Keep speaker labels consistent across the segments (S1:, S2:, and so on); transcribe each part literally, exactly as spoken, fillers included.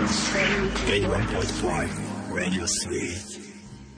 S1: エイティワンポイントファイブ Radio スリー。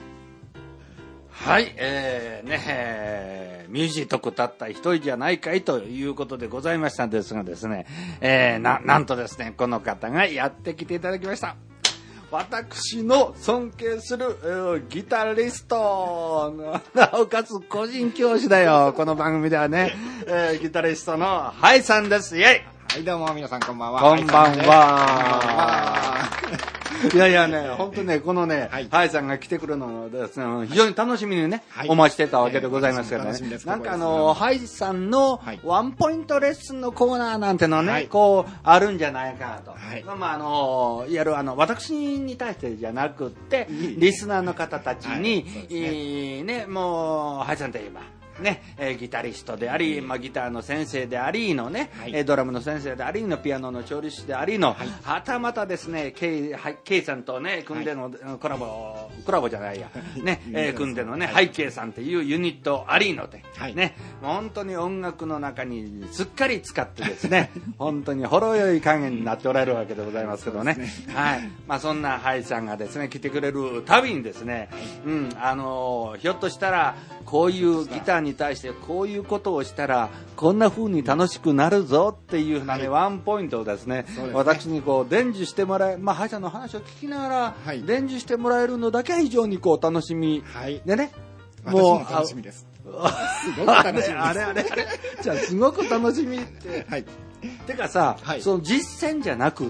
S2: はい、えー、ね、えー、ミュージートクたった一人じゃないかいということでございましたんですがですね、えー、な、なんとですね、この方がやってきていただきました。私の尊敬する、えー、ギタリスト、なおかつ個人教師だよ、この番組ではね、えー、ギタリストのハイさんです。イェイ。
S3: はい、どうも皆さんこんばんは。
S2: こんばんは。いやいやね、本当ね、このね、はい、ハイさんが来てくるのをですね、非常に楽しみにね、はい、お待ちしてたわけでございますけどね。えー、なんかあの、ハイさんのワンポイントレッスンのコーナーなんてのね、はい、こう、あるんじゃないかなと。はい、まああの、いわゆるあの、私に対してじゃなくって、リスナーの方たちに、はい、ね、もう、ハイさんといえば、ね、えー、ギタリストであり、まあ、ギターの先生でありのね、はい、えー、ドラムの先生でありのピアノの調理師でありの、はい、はたまたですね、ケイ、はい、ケイさんとね、組んでの、はい、コラボ、コラボじゃないや、ね、えー、組んでのね、はい、ケイさんっていうユニットありので、はい、ね、本当に音楽の中にすっかり使ってですね、本当にほろ酔い加減になっておられるわけでございますけどね、ね、はい、まあ、そんなハイさんがですね、来てくれるたびにですね、うん、あのー、ひょっとしたら、こういうギターに対してこういうことをしたらこんな風に楽しくなるぞっていうふうなね、はい、ワンポイントをですね、ですね、私にこう伝授してもらえ、まあハイさんの話を聞きながら、はい、伝授してもらえるのだけは非常にこう楽しみ、はい、でね、
S3: もう私も楽しみです。すごく楽しみです。
S2: あれあれあれじゃあすごく楽しみって。はい。てかさ、はい、その実践じゃなくって、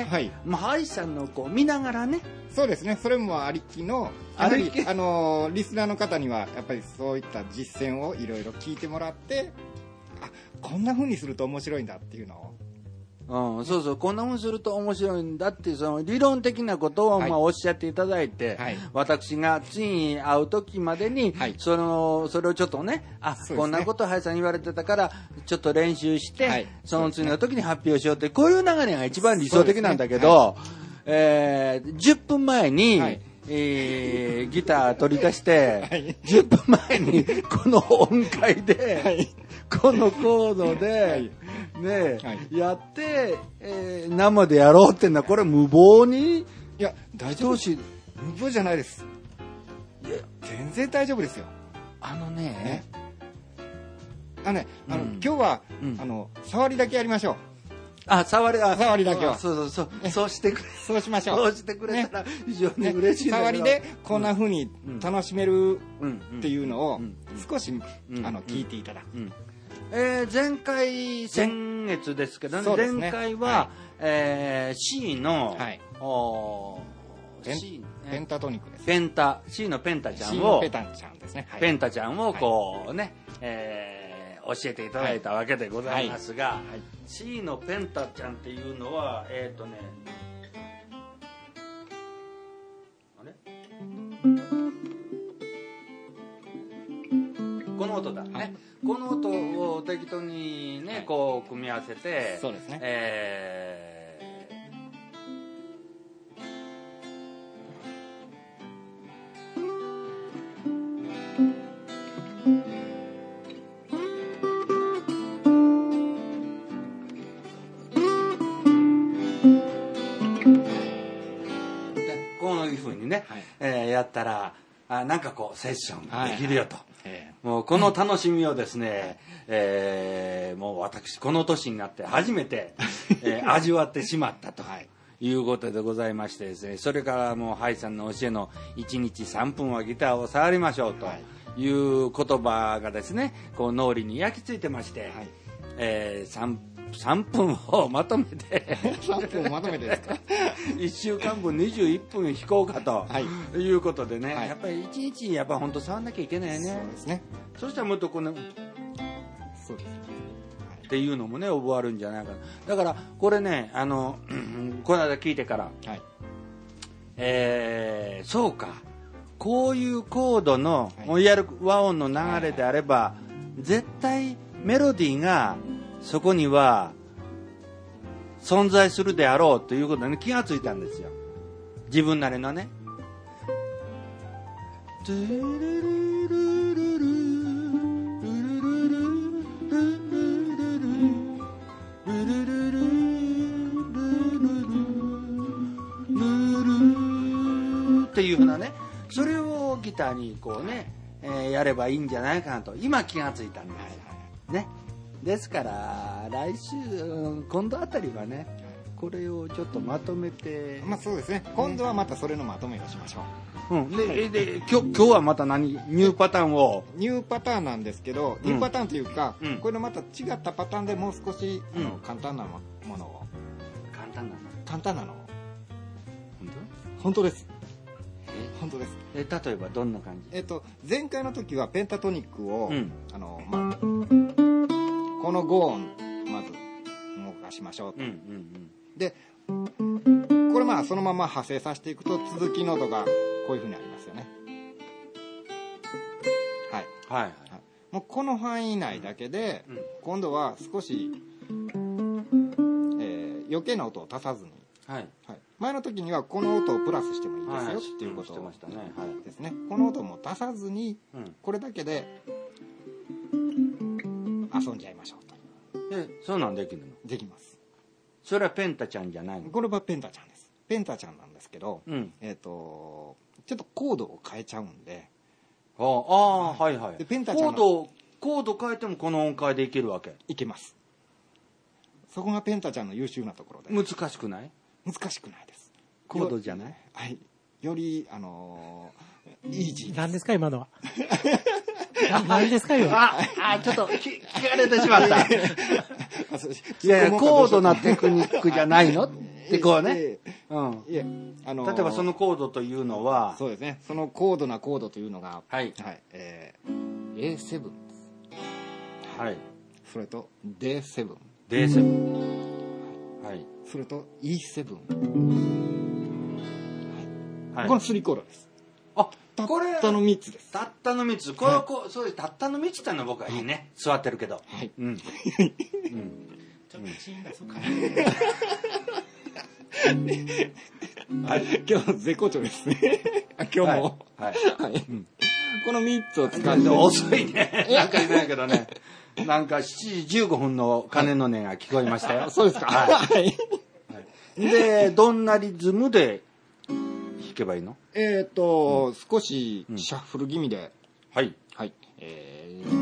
S2: はい、まあハイさんのこう見ながらね。
S3: そうですね。それもありきの、やはりあのリスナーの方にはやっぱりそういった実践をいろいろ聞いてもらって、あ、こんな風にすると面白いんだっていうのを。
S2: うん、そうそう、こんな風にすると面白いんだっていうその理論的なことを、はい、まあおっしゃっていただいて、はい、私が次に会う時までに、はい、そのそれをちょっとね、あ、ね、こんなこと林さん言われてたからちょっと練習して、はい、その次の時に発表しようって、こういう流れが一番理想的なんだけど、えー、じゅっぷんまえに、はい、えー、ギター取り出して、はい、じゅっぷんまえにこの音階で、はい、このコードで、はい、ね、はい、やって、えー、生でやろうってんだ。これ無謀に、い
S3: や大丈夫し、無謀じゃないです。いや全然大丈夫ですよ。
S2: あのね、
S3: ね、あのね、あの、うん、今日は、うん、あの触りだけやりましょう。
S2: あ、触り、あ、
S3: 触りだけは。
S2: そうそうそう。そうしてくれ。
S3: そうしましょう。
S2: そうしてくれたら非常に嬉しい、ね。
S3: 触りでこんな風に楽しめるっていうのを少し、うん、あの聞いていただく。うんうん、
S2: えー、前回、先月ですけどね、ね、前回は、はい、えー、C の、はい、お
S3: ペン、C、ペンタトニックです。
S2: ペンタ、C のペンタちゃんを、
S3: C のペンタちゃんですね。
S2: はい、ペンタちゃんをこうね、はい、えー教えていただいたわけでございますが、はいはい、C のペンタちゃんっていうのはえっ、ー、とねあれこの音だね、はい、この音を適当にね、はい、こう組み合わせて、
S3: そうですね、
S2: えーね、はい、えー、やったらあなんかこうセッションできるよと、はいはい、もうこの楽しみをですね、えー、もう私この年になって初めて、えー、味わってしまったということでございましてですね、それからもうハイさんの教えのいちにちさんぷんはギターを触りましょうという言葉がですねこう脳裏に焼き付いてまして、はい、えー、さんさんぷんをまとめて
S3: さんぷんをまとめてですか
S2: いっしゅうかんぶんにじゅういっぷん弾こうかと、はい、いうことでね、はい、やっぱりいちにちやっぱ本当触んなきゃいけないね。
S3: そうですね。
S2: そしたらもっとこのそうです、っていうのもね覚わるんじゃないかな。だからこれねあのこの間聞いてから、はい、えー、そうかこういうコードの、はい、いわゆる和音の流れであれば、はい、絶対メロディーがそこには存在するであろうということに気がついたんですよ。自分なりのね。 っていうふうなね、それをギターにこうね、えー、やればいいんじゃないかなと今気がついたんです、ね、ですから来週今度あたりはねこれをちょっとまとめて、
S3: まあそうですね、今度はまたそれのまとめをしましょ
S2: う、うん、で、はい、で今日、今日はまた何ニューパターンを
S3: ニューパターンなんですけど、うん、ニューパターンというか、うん、これのまた違ったパターンでもう少し、うん、あの簡単なものを
S2: 簡単なの
S3: 簡単なのを
S2: 本当
S3: 本当です本当です。
S2: え例えばどんな感じ？
S3: えっと前回の時はペンタトニックを、うん、あのまあこのご音まず動かしましょうと、うんうんうん、でこれまあそのまま派生させていくと続きの音がこういう風になりますよね。はい、はいはい、もうこの範囲内だけで、うん、今度は少し、えー、余計な音を足さずに、はいはい、前の時にはこの音をプラスしてもいいですよ、はい、っていうことですね。この音も足さずに、うん、これだけで遊んじゃいましょうと。
S2: えそうなんできるの？
S3: できます。
S2: それはペンタちゃんじゃないの？
S3: これはペンタちゃんです。ペンタちゃんなんですけど、うん、えっとちょっとコードを変えちゃうんで、
S2: ああ、はいはい。でペンタちゃんのコードコード変えてもこの音階でいけるわけ？
S3: いけます。そこがペンタちゃんの優秀なところで。
S2: 難しくない？
S3: 難しくないです。
S2: コードじゃない？
S3: はい。よりあのー、イージー。
S4: 何ですか今のは？何ですか今？
S2: あ、あ、ちょっと聞かれてしまった。いやいや高度なテクニックじゃないのってこうね。うん。いやあのー、例えばそのコードというのは、
S3: そうですね。その高度なコードというのが、はいはい。えー、エーセブン です。はい。それと ディーセブン。
S2: ディーセブン。はい。
S3: それと イーセブン、はい、このスリーコードです。
S2: あ、これ
S3: たったのみっつです。
S2: たったのみっつ。これはこう、はい、そういうたったのみっつってのは僕はいいね、はい、座ってるけど、はい、うん、うん、ちょっとチンがそうか
S3: はい、今日絶好調ですね今日も、はいはいはい、うん、このみっつを使って
S2: 遅いねなんか言えないけどねなんかしちじじゅうごふんの鐘の音が聞こえましたよ、はい、
S3: そうですか、はい、
S2: でどんなリズムで弾けばいいの？
S3: えっと、うん、少しシャッフル気味で、
S2: うん、はい
S3: はい、えー、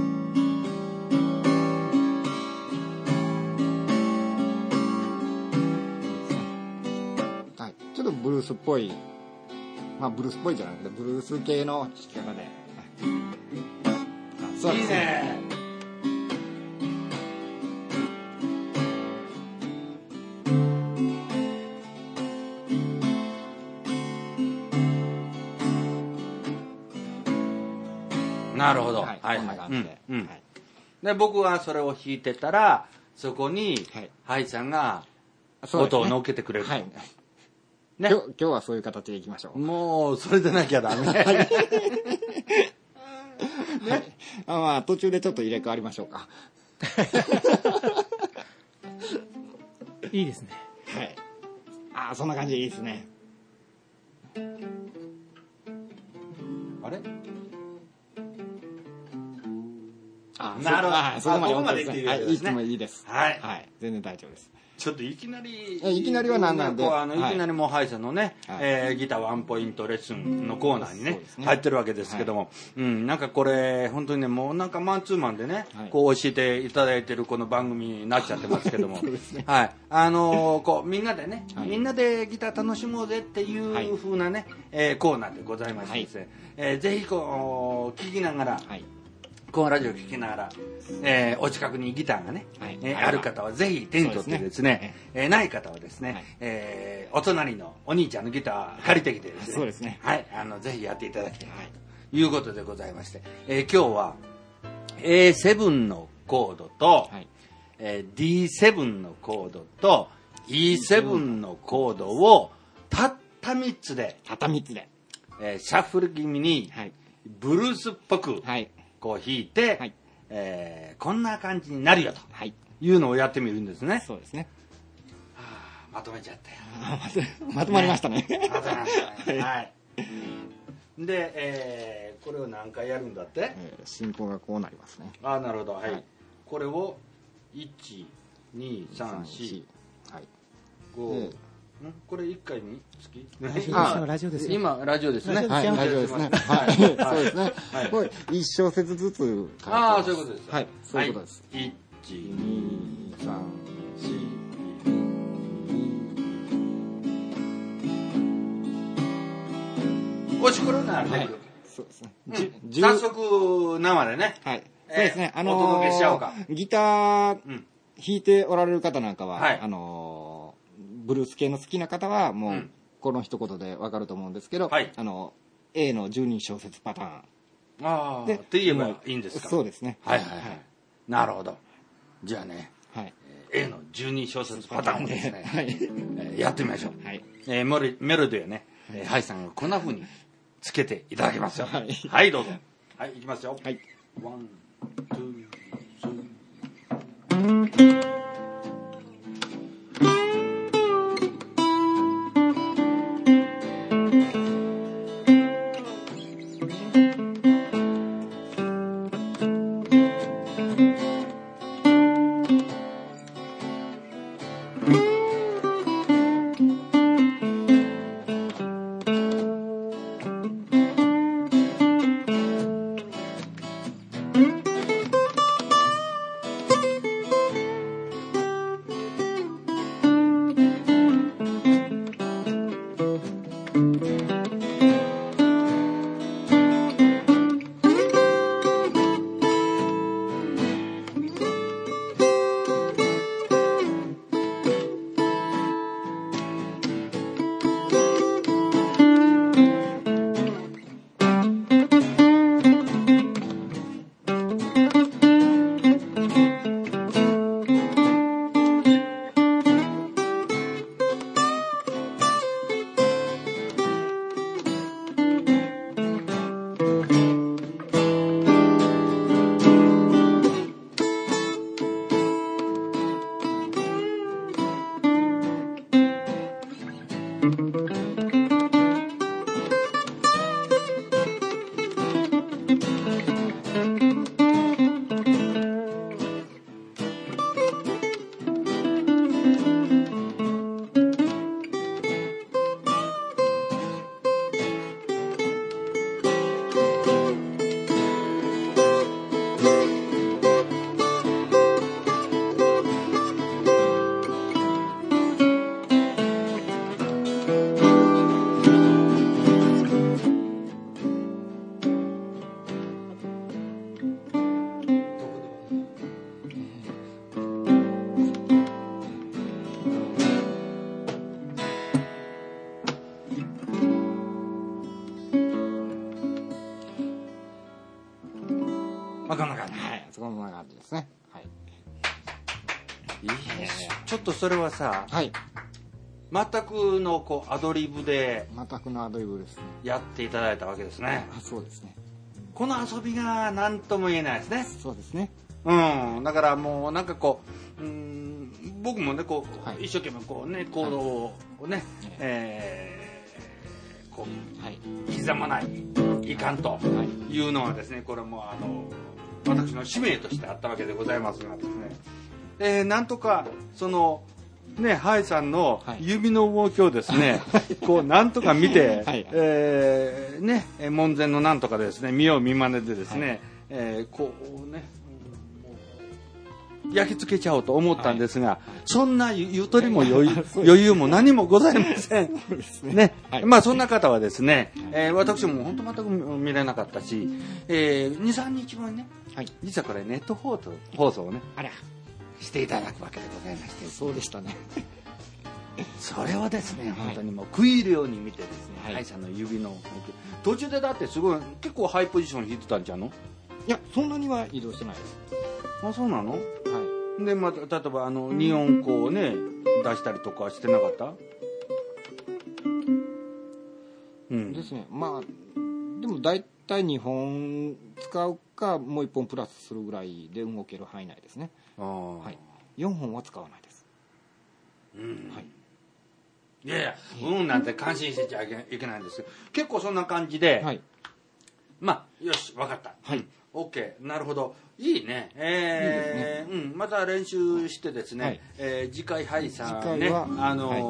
S3: はい、ちょっとブルースっぽい、まあブルースっぽいじゃなくてブルース系の弾き方で、
S2: そうですね、いいね。なるほど、はい、はい、こんな感じで、うんうん、はい、で僕はそれを弾いてたらそこにハイさんが音を乗っけてくれる、はい、
S3: ね、今日、今日はそういう形でいきましょう。
S2: もうそれでなきゃダメ、はいね、
S3: あ、まあ途中でちょっと入れ替わりましょうか
S4: いいですね、
S3: はい、あ、そんな感じでいいですね。
S2: あれ、
S3: あ、なるほど、そこまで、ここまで言っていいですね。はい、いつもいいです。はい、はい、全然大丈夫です。
S2: ちょっといきなり
S3: いきなりは何なんで、
S2: あのいきなりもうハイさんのね、はい、えー、ギターワンポイントレッスンのコーナーにね、ね、入ってるわけですけども、はい、うん、なんかこれ本当にね、もうなんかマンツーマンでね、はい、こう教えていただいてるこの番組になっちゃってますけどもそうですね、はい、あのー、こうみんなでね、はい、みんなでギター楽しもうぜっていう風なね、えー、コーナーでございましてですね、はい、えー、ぜひこう聞きながら、はい、このラジオ聞きながら、えー、お近くにギターがね、はい、えーはい、ある方はぜひ手に取ってですね、ね、えー、ない方はですね、はい、えー、お隣のお兄ちゃんのギター借りてきてですね、
S3: そうですね、
S2: はい、あのぜひやっていただきたいということでございまして、えー、今日は エーセブン のコードと、はい、えー、ディーセブン のコードと イーセブン のコードをたったみっつで、
S3: たったみっつで、
S2: えー、シャッフル気味に、はい、ブルースっぽく、はい、こう弾いて、はい、えー、こんな感じになるよと、はい、いうのをやってみるんですね。
S3: そうですね。
S2: はあ、まとめちゃった
S3: よ。まとまりましたね。
S2: ね、まとまりましたね。はい。で、えー、これを何回やるんだって？
S3: えー、進行がこうなりますね。
S2: ああ、なるほど。はい。はい、これをいち、に、さん、し、はい、ご、 これいっかいにつき
S4: 今ラジオですよ。
S2: 今ラジオですね。
S3: はい、ラジオですね。はい、そうですね。これ一小節ずつ。
S2: ああ、そういうことです。
S3: はい、そういうことです。
S2: いち、
S3: に、さん、よん。
S2: おしころなるね。
S3: そうですね。
S2: 早速生でね。
S3: はい。そうですね。あの
S2: お届けしちゃおうか。
S3: ギター弾いておられる方なんかは、あの。ブルース系の好きな方はもうこの一言で分かると思うんですけど、はい、あの A のじゅうに小節パターン
S2: ああでって言えばいいんですか。
S3: そうですね。
S2: はいはいはい、はい、なるほど。じゃあね、はい、A のじゅうに小節パターンをですね、はい、えー、やってみましょう。はい、えー、メロメロディーをね、はい、ハイさんがこんな風につけていただきますよ。はい、はい、どうぞ。はい、いきますよ。はい、ワン、ツー、スリー。まあこんな感じ。はい、
S3: そんな感じですね。はい。
S2: いいね。ちょっとそれはさ、はい。全くのこうアドリブで、
S3: 全くのアドリブですね。
S2: やっていただいたわけですね。
S3: あ、そうですね。
S2: この遊びが何とも言えないですね。
S3: そうですね。
S2: うん。だからもうなんかこう、うん、僕もねこう、はい、一生懸命こうね行動をね、はい、えー、こう、はい、刻まないいかんというのはですね、これもあの私の使命としてあったわけでございますがですね、えー、なんとかそのね、ハイさんの指の動きをですね、はい、こうなんとか見て、はい、えー、ね、門前のなんとかですね、見よう見まねでですね、はい、えー、こうね、焼き付けちゃおうと思ったんですが、はい、そんなゆとりも余裕、余裕も何もございません。ね。ね、はい、まあそんな方はですね、えー、私も本当全く見れなかったし、えー、に、さんにちまえね、はい、実はこれネット放送、放送をね、あら、していただくわけでございまして。
S3: そうでしたね。
S2: それをですね、本当にもう食い入るように見てですね、ハイ、はい、さんの指の、途中でだってすごい、結構ハイポジション弾いてたんじゃんの？
S3: いや、そんなには移動してないです。
S2: あ、そうなの？はい。で、まあ、例えばあのに音こうね出したりとかしてなかった？
S3: うん。ですね。まあでも大体にほん使うかもういっぽんプラスするぐらいで動ける範囲内ですね。ああ。はい。よんほんは使わないです。
S2: うん。はい。いやいや、うんなんて感心してちゃいけないんですけど、結構そんな感じで、はい。まあよし分かった。はい。オッケー、なるほど。いいね。えー、いいですね。うん、また練習してですね、はい、えー、次回ハイさんね、あのーはい、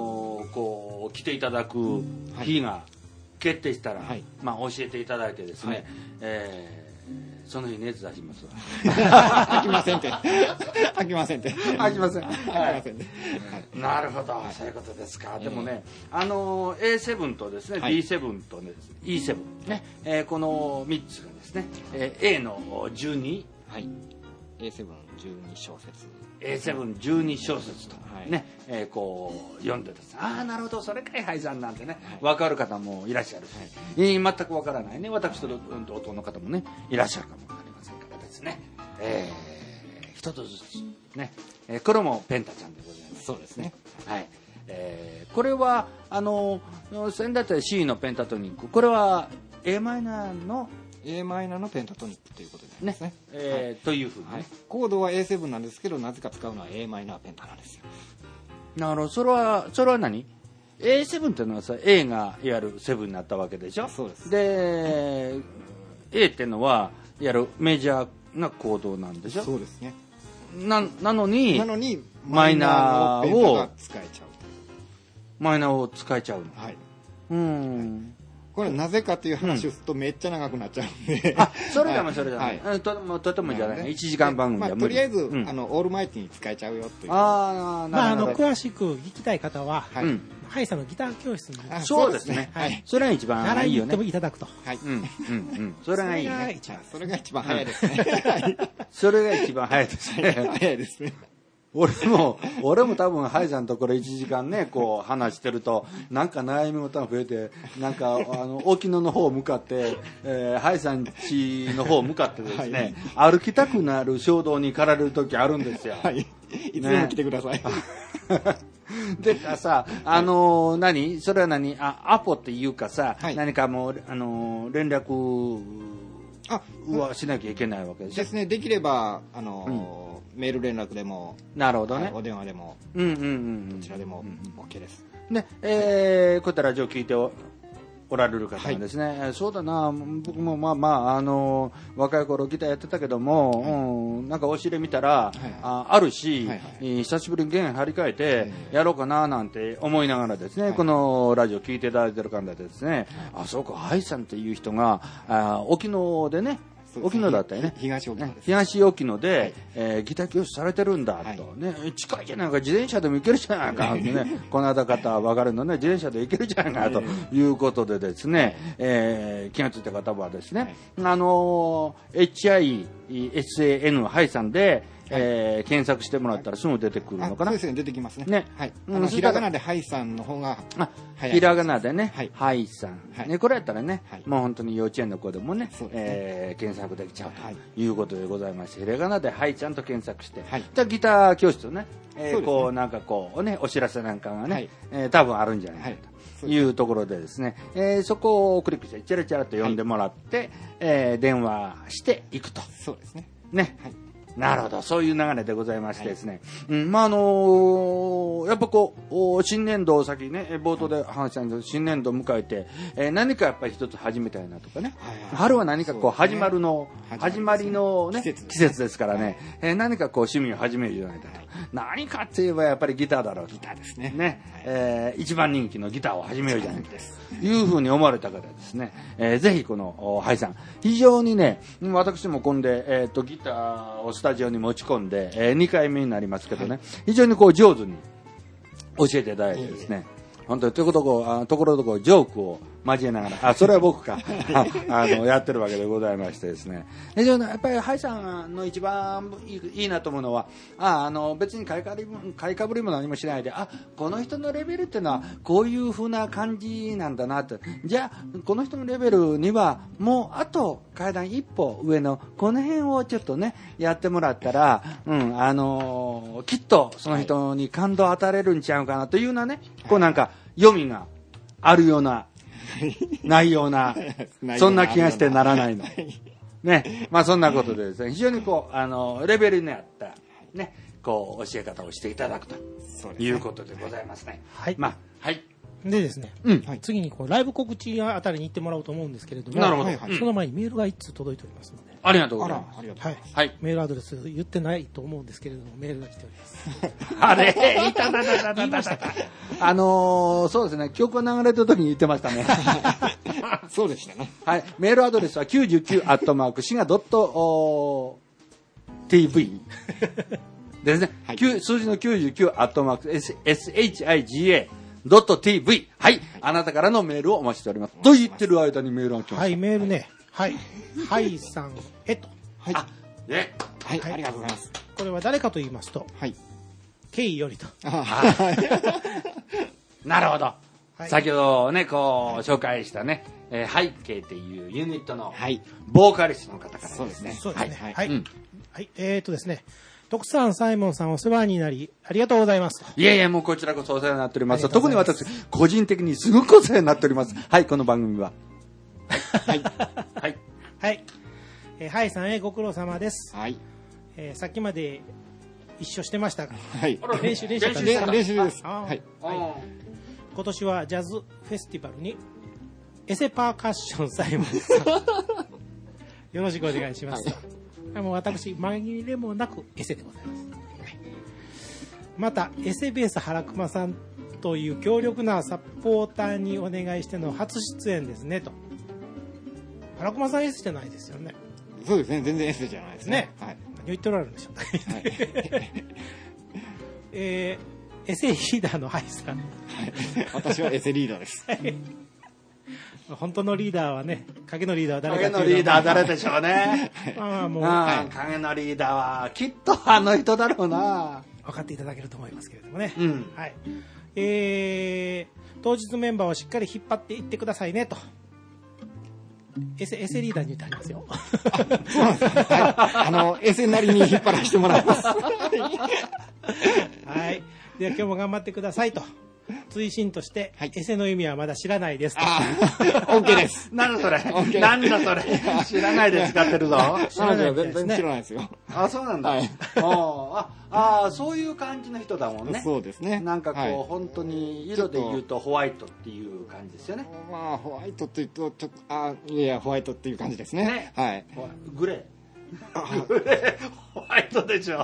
S2: こう来ていただく日が決定したら、はい、まあ教えていただいてですね、はい、えーその日熱出しますわ。
S3: 飽きませんって。飽きませんって。
S2: 飽きません。
S3: 飽きませんね。
S2: なるほど、そういうことですか。でもね、あの エーセブン とですね、はい、ビーセブン とね、イーセブン ね、えー、このみっつがですね、えー、A のじゅうに、
S3: はい、エーセブンじゅうに 小節。
S2: エーセブンじゅうに 小節とね、はい、えー、こう読んでですね、ああなるほどそれかいハイさんなんてね、はい、分かる方もいらっしゃるし、はい、全く分からないね私と弟の方もねいらっしゃるかもわかりませんからですね、えー、一つずつね、えー、これもペンタちゃんでございます。
S3: そうですね。
S2: はい、えー、これはあの先だったら C のペンタトニック、これは エー マイナーの
S3: エー マイナーのペンタトニックということになりますね。ね、
S2: えーはい、というふうに、ね、はい、
S3: コードは エーセブン なんですけど、なぜか使うのは エー マイナーペンタなんですよ。
S2: なるほど。それはそれは何？ エーセブン っていうのはさ、A がいわゆるセブンになったわけでしょ。
S3: そうです。
S2: で、A っていうのはいわゆるメジャーなコードなんでしょ。
S3: そうですね。
S2: ななのに
S3: なのに
S2: マイナーを
S3: 使えちゃう。
S2: マイナーを使えちゃうの。
S3: はい。
S2: うん。
S3: これなぜかという話をするとめっちゃ長くなっちゃうんで、
S2: うん、あそれじゃないそれじゃない、はい、とてもとてもじゃない、ね、いちじかん番組じゃ無理、
S3: まあ、とりあえず、うん、あのオールマイティに使えちゃうよっていう。
S4: ああ、まああの詳しく聞きたい方は、はい、うん、ハイさんのギター教室に、
S2: そうですね、はい、それが一番いいよね。
S4: 習いに行ってもいただくと、
S2: はい、うんうんうん、それがいいね。
S3: それが一番早いですね。
S2: それが一番早いですね。
S3: 早いですね。
S2: 俺も、俺も多分、ハイさんのところいちじかんね、こう話してると、なんか悩み事が増えて、なんか、あの、沖野の方向かって、えー、ハイさん家の方向かってですね、はい、歩きたくなる衝動に駆られる時あるんですよ。
S3: はい。いつでも来てください。ね、
S2: でかさ、あのー、何それは何あ、アポっていうかさ、はい、何かもう、あのー、連絡はしなきゃいけないわけでしょ。
S3: ですね、できれば、あのー、うんメール連絡でも、
S2: なるほどね、
S3: お電話でも、
S2: うんうんうん、
S3: どちらでも OK です。
S2: で、えー、こういったラジオ聞いて お, おられる方はですね、はい、そうだな、僕もまあまあ、あの若い頃ギターやってたけども、はい、うん、なんかお尻見たら、はい、あ, あるし、はいはい、久しぶりに弦張り替えてやろうかななんて思いながらですね、はい、このラジオ聞いていただいてる方でですね、はい、あ、そうか、ハイさんっていう人があ沖縄でね、沖野だったよね。
S3: 東沖野です。
S2: 東沖野で、はい、えー、ギター教室されてるんだと、はい、ね、近いじゃないか、自転車でも行けるじゃないか、ね、この間方は分かるのね、自転車で行けるじゃないかということでですね、はい、えー、気がついた方はですね、はい、あのー、エイチアイエスエーエヌ ハイさんで、えー、検索してもらったらすぐ出てくるのかな。
S3: そうですね、出てきますね。
S2: ね、
S3: はい。あの、ひらがなでハイさんの方が
S2: 早い。ひらがなでね、はい、ハイさん、はい、ね、これやったらね、はい、もう本当に幼稚園の子でもね、ね、えー、検索できちゃうということでございまして、ひらがなでハイちゃんと検索して、はい、じゃあギター教室ね、えー、ね、こうなんかこうね、お知らせなんかがね、はい、えー、多分あるんじゃないかというところでですね、えー、そこをクリックしてチャラチャラと読んでもらって、はい、えー、電話していくと。
S3: そうですね。
S2: ね。はい、なるほど、そういう流れでございましてですね、はい、うん、まああのー、やっぱこう新年度を先ね冒頭で話したんですけど、新年度を迎えて、えー、何かやっぱり一つ始めたいなとかね、はいはい、春は何かこう始まるの、ね、始まりの、ね、季節、季節ですからね、はい、えー、何かこう趣味を始めるじゃないかと、はい、何かって言えばやっぱりギターだろうと、
S3: ギターですね、
S2: ね、はい、えー、一番人気のギターを始めようじゃないかというふうに思われた方ですね、えー、ぜひこのハイさん非常にね、私も今度、えー、とギターをスタジオに持ち込んで、えー、にかいめになりますけどね、はい、非常にこう上手に教えていただいてですね、本当にところどころ、ところどころジョークを交えながら、あ、それは僕かあのやってるわけでございましてですね、非常にやっぱりハイさんの一番いい、いいなと思うのは、あ、あの別に買いかぶりも買いかぶりも何もしないで、あ、この人のレベルっていうのはこういう風な感じなんだなって、じゃあこの人のレベルにはもうあと階段一歩上のこの辺をちょっとねやってもらったら、うん、あのー、きっとその人に感動を与えれるんちゃうかなというようなね、こうなんか読みがあるようなないようなそんな気がしてならないのね。まあそんなことでですね、非常にこうあのレベルに合ったねこう教え方をしていただくということでございますね。はい。まあはい。
S4: でですね、
S2: うん
S4: 次にこうライブ告知あたりに行ってもらおうと思うんですけれども、
S2: なるほど
S4: はいはいその前にメールが一通届いておりますので、
S2: ありがとうござい
S3: あら
S2: ます。
S3: ありがとうございます。
S4: はい
S2: はい。
S4: メールアドレス言ってないと思うんですけれども、メールが来ております。
S2: あれいたたたたたたたた。あのー、そうですね、曲が流れた時に言ってましたね。
S3: そうでしたね。
S2: はい。メールアドレスはきゅうじゅうきゅうアットマークシガドットティーブイ ですね。
S3: はい
S2: きゅう数字のきゅうじゅうきゅうアットマーク エスエイチアイジーエードットティーブイ はい。あなたからのメールをお待ちしております。と言ってる間にメールが来ました。
S4: はい、メールね、はい、はいさんへと。
S3: はい。
S2: あ、ね。
S3: はい、
S4: はい
S3: ありがとうございます。
S4: これは誰かと言いますと、
S3: はい。
S4: ケイよりと。
S2: なるほど。
S4: はい
S2: 先ほどね、こう、紹介したね、えー、背景っていうユニットの、
S3: はい。
S2: ボーカリストの方から
S3: そうですね。
S4: そうですね。
S3: はい
S4: はい。
S2: うん
S4: はい、えーとですね、徳さん、サイモンさんお世話になり、ありがとうございます。
S2: いやいや、もうこちらこそお世話になっております。
S4: ありがとう
S2: 特に
S4: ございます
S2: 私、個人的にすごくお世話になっております。はい、この番組は。
S3: はい。
S2: はい。
S4: はい。えー、はいさんへご苦労様です。
S3: はい。
S4: えーさっきまで一緒してましたが、
S3: はい。
S4: 練習練習
S2: 練習
S3: で練習です。
S4: あ
S3: はい。
S4: はい今年はジャズフェスティバルにエセパーカッションサイモンさんよろしくお願いします、はい、もう私紛れもなくエセでございます、はい、またエセベース原熊さんという強力なサポーターにお願いしての初出演ですねと。原熊さんエスじゃないですよね。
S3: そうですね。全然エスじゃないですね。はい。
S4: 何を言っておられるんでしょうか、
S3: はい。
S4: えー、エセリーダーのハイさん
S3: 私はエセリーダーです。
S4: 本当のリーダーはね、影のリーダーは誰か
S2: 影のリーダー誰でしょうね。
S4: まあまあもう、
S2: ああ、影のリーダーは、きっとあの人だろうな。
S4: 分かっていただけると思いますけれどもね。
S2: うん
S4: はい。えー、当日メンバーをしっかり引っ張っていってくださいねと。エセ、エセリーダーに言ってありますよ。
S3: そうなんです。はい。あの、エセなりに引っ張らせてもらいます。
S4: はい。では今日も頑張ってくださいと。追伸として、
S3: はい
S4: エセの意味はまだ知らないですと。
S3: ああ、OK です。
S2: なんだそれ
S3: OK
S2: なんだそれ知らないで使ってるぞ。
S4: 知らないみたい
S3: 全
S4: ですね
S3: 然知らないですよ。
S2: あ、そうなんだ。
S3: はい
S2: おーああー、そういう感じの人だもんね。
S3: そうですね。
S2: なんかこう、
S3: はい
S2: 本当に色で言うとホワイトっていう感じですよね。
S3: まあ、ホワイトって言うと、ちょっと、あいやいや、ホワイトっていう感じですね。
S2: ね
S3: はい。
S2: ほらグレー。グレー、ホワイトでしょ。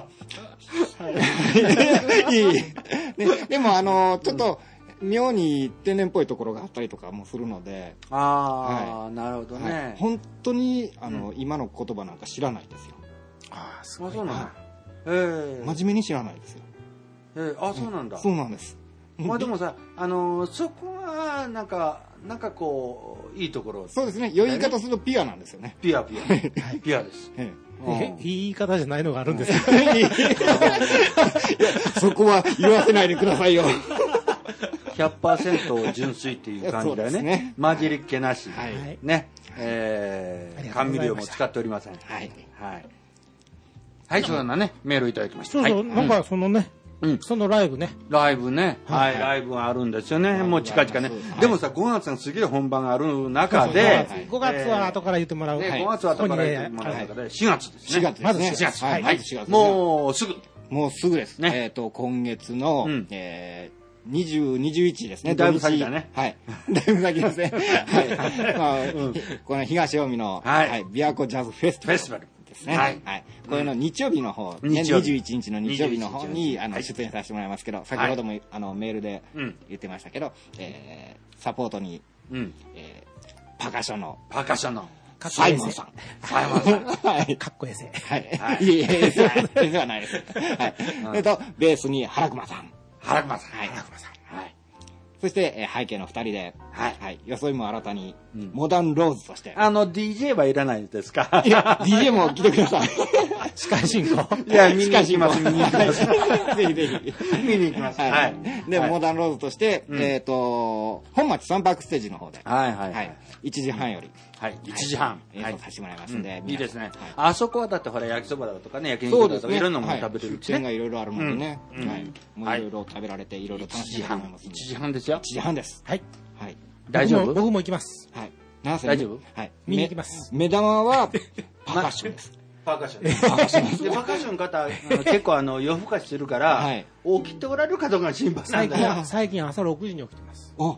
S3: いい。ね、でも、あの、ちょっと、妙に天然っぽいところがあったりとかもするので、
S2: ああ、なるほど
S3: はい
S2: ね。
S3: 本当に、あの、今の言葉なんか知らないですよ。
S4: ああ、す
S2: あ、
S4: ごい
S2: そうなんだ
S4: な。。
S2: ええ
S3: 真面目に知らないですよ。
S2: ええあ、そうなんだ。
S3: そうなんです。
S2: まあでもさ、あのーそこは、なんか、なんかこう、いいところ。
S3: そうですね。良い言い方するとピュアなんですよね。
S2: ピュアピュア。ピュアです。
S3: え
S4: えいい言い方じゃないのがあるんですよ。
S3: えそこは言わせないでくださいよ。
S2: ひゃくパーセント 純粋っていう感じだよ
S3: そうです
S2: ね
S3: ね。
S2: 混じりっ気なし。
S3: はい
S2: ね。えー、
S4: ありがとう
S2: 甘味料も
S4: ございました
S2: 使っておりません。
S3: はい。
S2: はい。はい、そんなね、メールいただきました。
S4: そうそう、
S2: はい
S4: なんかそのね、
S2: うん
S4: そのライブね、
S2: ライブね。はい、
S3: はい
S2: ライブがあるんですよね。もう近々ね
S3: はい。
S2: でもさ、ごがつがすげえ本番がある中
S4: そうそう
S2: で、
S4: ごがつは後から言ってもらう。
S2: ね、
S3: はい
S2: ごがつは後から
S4: ここにね
S2: 言ってもらう中で、しがつですね。
S3: しがつですね。
S4: まず
S2: しがつ。
S3: は。
S2: はいい。
S3: まずしがつ。
S2: もうすぐ。
S3: もうすぐです。
S2: ね
S3: えっと、今月の
S2: うん、
S3: えーにじゅう、にじゅういちですね。
S2: だいぶ先だね
S3: 土日はい。だいぶ先ですね。はい。まあ、この東近江の、
S2: はい
S3: はい。琵琶湖ジャズフェスティバル。
S2: フェスティバル
S3: ですね。
S2: は
S3: はいい。これの日曜日の方、ね、
S2: 日曜日
S3: にじゅういちにちの日曜日の方に、あの、
S2: はい
S3: 出演させてもらいますけど、先ほども、あの、メールで
S2: うん
S3: 言ってましたけど、えーサポートに、
S2: うん。
S3: えーパーカッションの
S2: パーカッションの。
S4: かっこ
S3: サ
S4: ええせ
S3: イモンさん。
S2: サイモンさん。
S3: はい。
S4: かっこええせ。
S3: はい。
S2: はい
S3: いえいえ、ではないではないです。はい。えっと、ベースに原熊さん。
S2: 原熊さん。
S3: はい。
S2: はい。
S3: そして、えー背景の二人で、
S2: はい
S3: はい。装いも新たに
S2: うん、
S3: モダンローズとして。
S2: あの、ディージェー はいらないですか？
S3: いや、ディージェー も来てください。
S4: 司会進行。
S2: いや、見に行きます、見に行きます。
S3: ぜひぜひ。
S2: 見に行きます。
S3: は
S2: はいい。
S3: で、
S2: はい
S3: モダンローズとして、
S2: うん
S3: えっと、本町サンパークステージの方で、
S2: はいはい
S3: はい。いちじはんより、
S2: はい。いちじはん。
S3: 演奏させてもらいますんで。
S2: いいですね
S3: はい。
S2: あそこはだってほら、焼きそばだとかね、焼き肉だとか、
S3: そうですね。
S2: いろんなもの
S3: はい
S2: 食べれるし
S3: 出店が
S2: ね。
S3: いろいろあるのでね。
S2: うん
S3: はい。もういろいろ食べられて、いろいろ楽し
S2: 1
S3: めると
S2: 時半
S3: 思いますん。で。
S2: いちじはんですよ
S3: い。ちじはんです。
S4: はい。
S3: はい。
S2: 大丈夫
S4: 僕も僕も行きます。
S3: はい。なんせ
S2: 大丈夫
S3: はい。
S4: 見に行きます
S3: め目玉は、パーカッションです。
S2: パーカッション。パーカッション。で、パーカッションの方、あの結構あの、夜更かししてるから、
S3: はい
S2: 起きておられるかどうかが心配なん
S4: 最
S2: だよ。
S4: 近、最近朝ろくじに起きてます。
S3: お、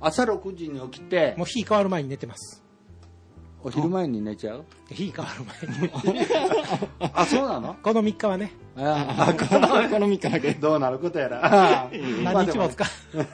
S2: 朝ろくじに起きて。
S4: もう日変わる前に寝てます。
S2: お昼前に寝ちゃう？
S4: 日変わる前に。
S2: あ、そうなの？
S4: このみっかはね。
S2: あこの、このみっかだけ。どうなることやら。
S4: 何日もつか。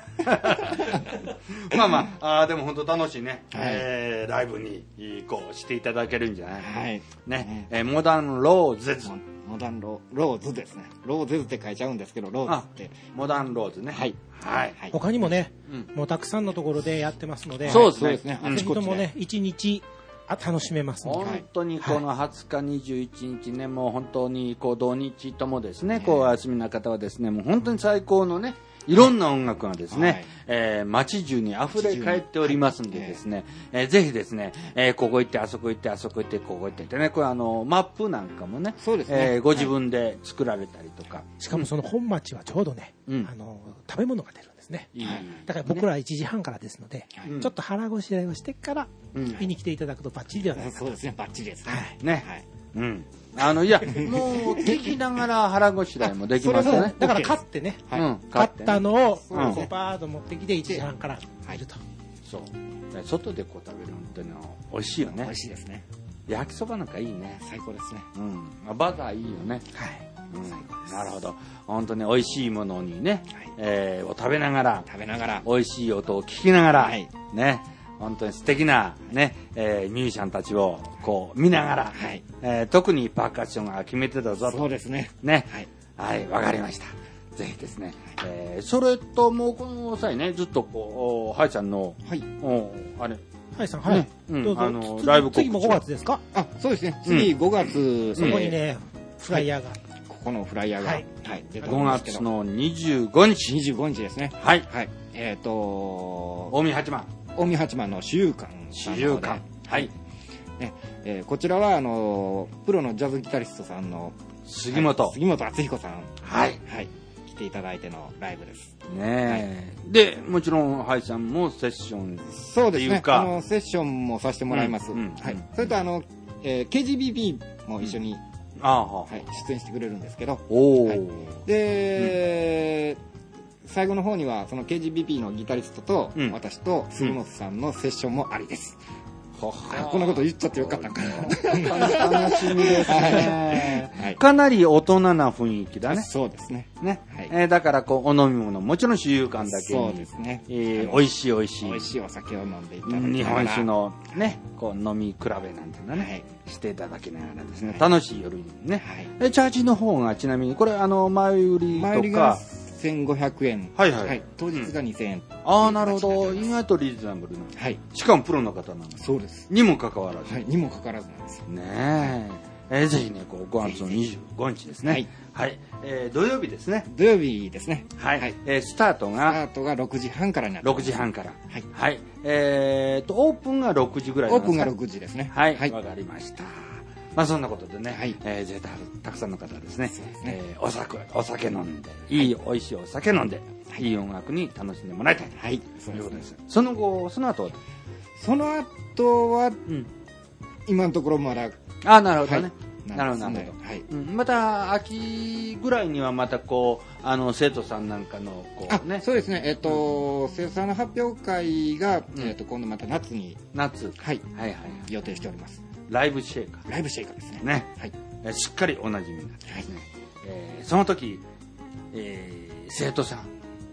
S2: まあまあ、あでも本当楽しいね。はい、えー、ライブにこうしていただけるんじゃない？はい。ね。えー、モダンローゼズ。
S3: モダンロー、ローズですね。ローゼズって書いちゃうんですけど、ローズって。
S2: モダンローズね。はい。
S3: はい。
S4: 他にもね、うん、もうたくさんのところでやってますので。
S2: そうですね。
S4: ぜひともね、一日、あ楽しめます、
S2: ね、本当にこのはつか、にじゅういちにちね、もう本当にこう土日ともですね、こうお休みな方はですね、もう本当に最高のね、いろんな音楽がですね、はい、えー、街中に溢れ返っておりますんでですね、えー、ぜひですね、えー、ここ行ってあそこ行ってあそこ行ってここ行ってってね、これあのマップなんかもね、
S3: そうですね、
S2: えー、ご自分で作られたりとか、はい、
S4: しかもその本町はちょうどね、うん、あの食べ物が出るんですね、はい、だから僕らはいちじはんからですので、はい、ちょっと腹ごしらえをしてから見に来ていただくとバッチリではないかと、
S3: そうですね、バッチリですね、はい、
S2: ね、はい、うん、あのいやもうできながら腹ごしらえもできますよね。
S4: だから買ってね、はい、うん、買ったのをこうバーッと持ってきていちじはんから入ると。
S2: そう。外でこう食べるのってのは美味しいよね。
S3: 美味しいですね。
S2: 焼きそばなんかいいね。
S3: 最高ですね。
S2: うん。バターいいよね。はい。うん、最高です。なるほど。本当に美味しいものにね、はい、えー、を食べながら、
S3: 食べながら、
S2: 美味しい音を聞きながら、はい、ね。本当に素敵なね、えー、ミュージシャンたちをこう見ながら、はい、えー、特にパーカッションが決めてたぞと。
S3: そうですね。
S2: ね。はい。はい、わかりました。ぜひですね。えー、それともうこの際ね、ずっとこう、ハイさんの、はい。おあれ。
S4: ハイさん、はい。ね、
S2: うん、どうぞ。あの、ライブ告知。
S4: 次もごがつですか？
S3: あ、そうですね。次ごがつ、
S4: うん、そこにね、フライヤーが。
S3: ここのフライヤーが。はい。はい、
S2: 出てごがつのにじゅうごにち。
S3: にじゅうごにちですね。
S2: はい。
S3: はい。えっと、
S2: 近江八幡。
S3: 近江八幡の私有館。
S2: 私有館。はい。
S3: ね、えー、こちらはあのプロのジャズギタリストさんの
S2: 杉本、
S3: はい、杉本敦彦さん、
S2: はい、
S3: はい、来ていただいてのライブです
S2: ね、はい、でもちろんハイさんもセッション
S3: そうですね、あのセッションもさせてもらいます、うんうん、はい、それとあの、えー、ケージービービー も一緒に、うん、あはい、出演してくれるんですけど、
S2: お、はい、
S3: で、うん、最後の方にはその ケージービービー のギタリストと、うん、私と杉本さんのセッションもありです、うん、こんなこと言っちゃってよかったかな。
S2: 楽しみですね、はい。かなり大人な雰囲気だね。
S3: そうですね。
S2: ね、はい、えー、だからこうお飲み物もちろん私有館だけに、
S3: そうですね。
S2: えー、美味しい美味しい
S3: 美味しいお酒を飲んでいただきながら、
S2: 日本酒のねこう飲み比べなんていうのね、はい、していただきながらですね、楽しい夜にね。はい、チャージの方がちなみにこれあの前売りとか。前売りが
S3: せんごひゃくえん、
S2: はいはい、はい、
S3: 当日がにせんえん、うん、
S2: ああなるほど、意外とリーズナブルな、
S3: はい、
S2: しかもプロの方なんです。
S3: そうです。
S2: にもかかわらず、
S3: はい、にもかかわらずなんですよ
S2: ねえ、えー、ぜひねこうごがつのにじゅうごにちですね、はい、はい、えー、土曜日ですね。
S3: 土曜日ですね。
S2: はい、はい、えー、スタートが
S3: スタートがろくじはんからになってます。
S2: ろくじはんから、
S3: はい、
S2: はい、えーとオープンがろくじぐらいなんですか。
S3: オープンがろくじですね。
S2: はい、わ、はい、かりました。まあそんなことでね、はい、えー、ぜいたたくさんの方ですね、
S3: そうですね、
S2: えー、お酒お酒飲んで、いい、はい、美味しいお酒飲んで、はい、いい音楽に楽しんでもらいたい、
S3: はい、
S2: そういうことです。その後その後
S3: その後は、うん、今のところまだ、
S2: あ、なるほどね、はい、なるほどなるほど、
S3: はい、
S2: うん、また秋ぐらいにはまたこうあの生徒さんなんかのこうね、
S3: そうですね、えっ、ー、と、うん、生徒さんの発表会が、うん、えー、と今度また夏に
S2: 夏、
S3: はい、
S2: はいはい、
S3: 予定しております。
S2: ライブシェイカー。
S3: ライブシェイカーですね。
S2: ね。
S3: はい。
S2: えー、しっかりおなじみになってますね。はい、えー、その時、えー、生徒さん。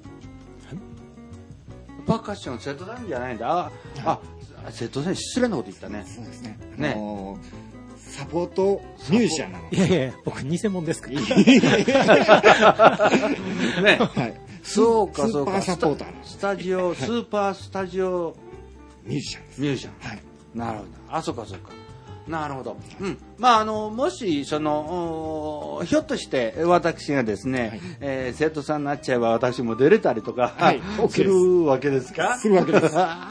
S2: パーカッション生徒さんじゃないんだ。あ、あ、生徒さん失礼なこと言ったね。
S3: そうですね。
S2: ね。
S3: あのー、サポートミュージシャンなの。
S4: いやいや、僕偽物ですから。ね。
S2: はい。そうかそうか。
S3: スーパーサポーターの。
S2: スタジオ、スーパースタジオ
S3: ミュージシャンです。
S2: ミュージシャン。
S3: はい。
S2: なるほど。あ、そうかそうか。なるほど。うん。まあ、あの、もし、その、ひょっとして、私がですね、はい、えー、生徒さんになっちゃえば私も出れたりとか、はい、するわけですか？
S3: するわけです。はい。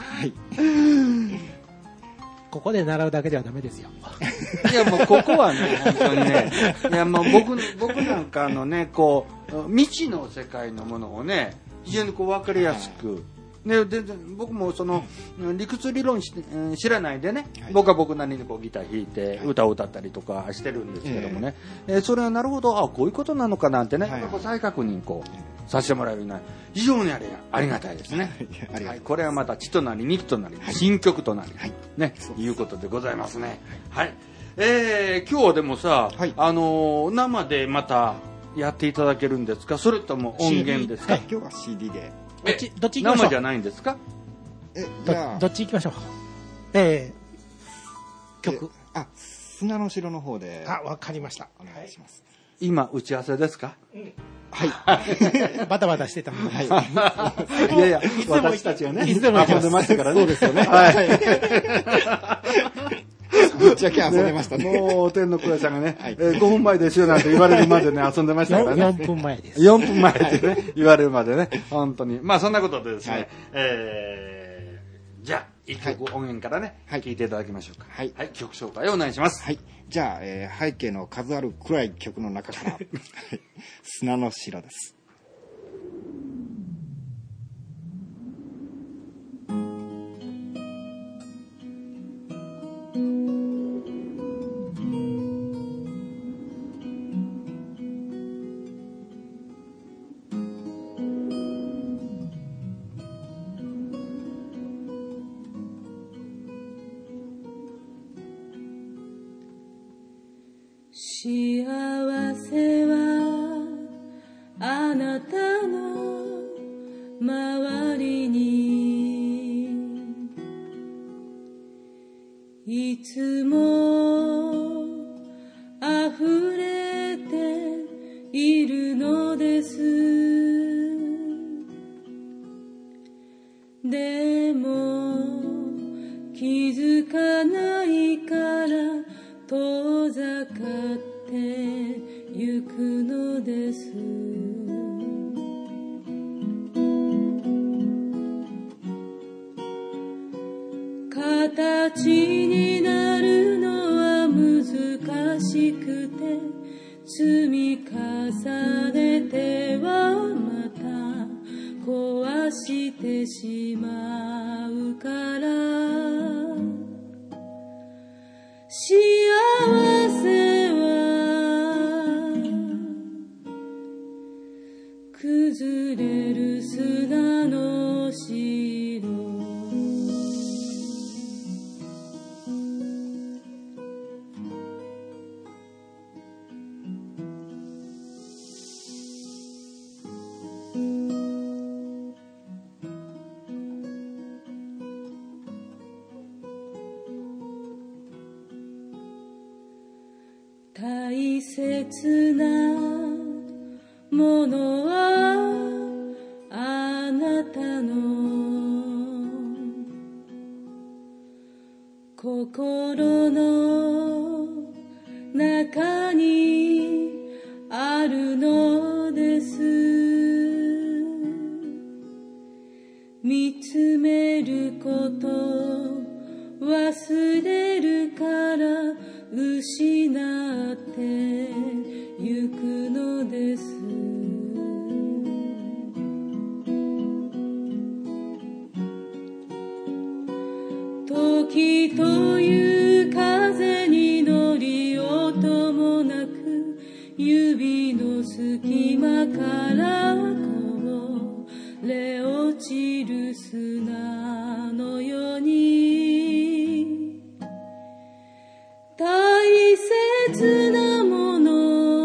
S4: ここで習うだけではダメですよ。
S2: いや、もうここはね、本当にね、いや、もう僕、僕なんかのね、こう、未知の世界のものをね、非常にこう、わかりやすく、はいでで僕もその理屈理論し知らないでね、はい、僕は僕なりにこうギター弾いて歌を歌ったりとかしてるんですけどもね、はい、えー、それはなるほど、あ、こういうことなのかなんてね、はい、再確認こさせてもらえるのは非常にありがありがたいですね。はい、これはまた血となり肉となり、はい、新曲となり、はい、ね、いうことでございますね。はい、はい、えー、今日はでもさ、はい、あのー、生でまたやっていただけるんですか、それとも音源ですか？
S3: シーディー、はい、今日は シーディー で。
S4: どっち、どっち行きましょう。
S2: 生じゃないんですか？
S4: え、じゃあ ど, どっち行きましょう。えー、曲。
S3: あ、砂の城の方で。
S4: あ、わかりました。
S3: お願いします。
S2: 今打ち合わせですか？
S4: うん、はい。バタバタしてたんで。は
S2: い。いやいや、私たちがね、
S4: いつでも
S2: 遊んでましたからね。
S3: そうですよね。
S2: はい。
S3: ぶっちゃけ遊んでましたね。
S2: もう、天の声さんがね、はい、えー、ごふんまえですよなんて言われるまでね、遊んでましたからね。
S4: よんぷんまえです。
S2: よんぷんまえってね、言われるまでね、本当に。まあ、そんなことでですね、はい、えー、じゃあ、一曲音源からね、はい、聴いていただきましょうか。はい。はい、曲紹介をお願いします。
S3: はい。じゃあ、えー、背景の数ある暗い曲の中から、砂の城です。
S5: 幸せはあなたの周りにいつも溢れているのです。でも気づかないから遠ざかってゆくのです。形になるのは難しくて積み重ねてはまた壊してしまうから幸せは崩れる砂の城。大切なものはあなたの心の中にあるのです。見つめること忘れるから失ってゆくのです。時という風に乗り音もなく指の隙間からこぼれ落ちる砂のように大切なもの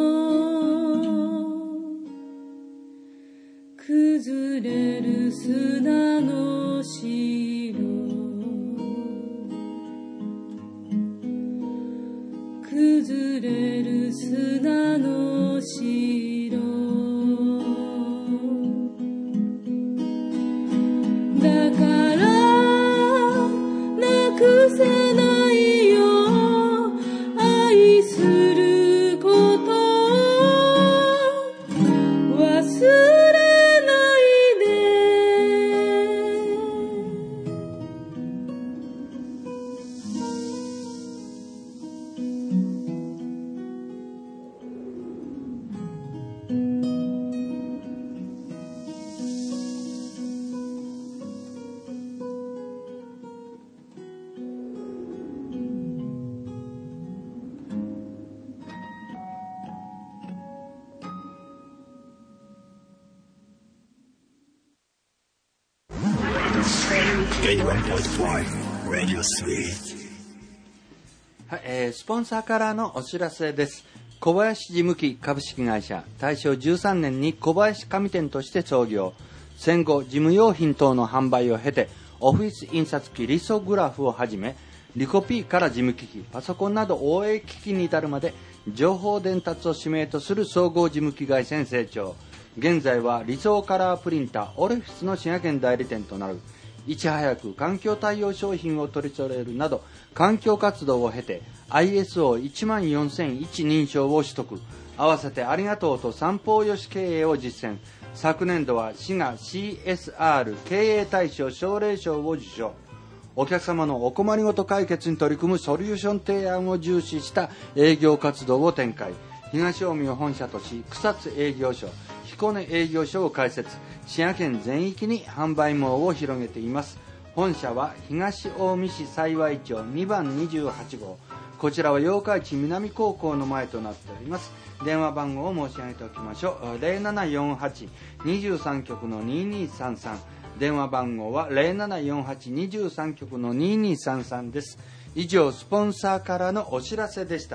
S5: 崩れる砂の城崩れる砂の城だからなくせないよ愛すること忘れないで
S1: エイワンポイントファイブ Radio Suite。
S2: はい、えー、スポンサーからのお知らせです。小林事務機株式会社、大正じゅうさんねんに小林紙店として創業。戦後、事務用品等の販売を経て、オフィス印刷機リソグラフをはじめ、リコピーから事務機器、パソコンなど応援機器に至るまで、情報伝達を使命とする総合事務機会社に成長。現在は理想カラープリンターオレフィスの滋賀県代理店となる。いち早く環境対応商品を取り揃えるなど環境活動を経て アイエスオーいちまんよんせんいち 認証を取得。合わせてありがとうと三方よし経営を実践。昨年度は滋賀 シーエスアール 経営大賞奨励賞を受賞。お客様のお困りごと解決に取り組むソリューション提案を重視した営業活動を展開。東近江を本社とし草津営業所、彦根営業所を開設。滋賀県全域に販売網を広げています。本社は東近江市幸町にばんにじゅうはちごう。こちらは八日市南高校の前となっております。電話番号を申し上げておきましょう。ゼロななよんはち にじゅうさん局のににさんさん。電話番号はゼロななよんはち にじゅうさん局のににさんさんです。以上、スポンサーからのお知らせでした。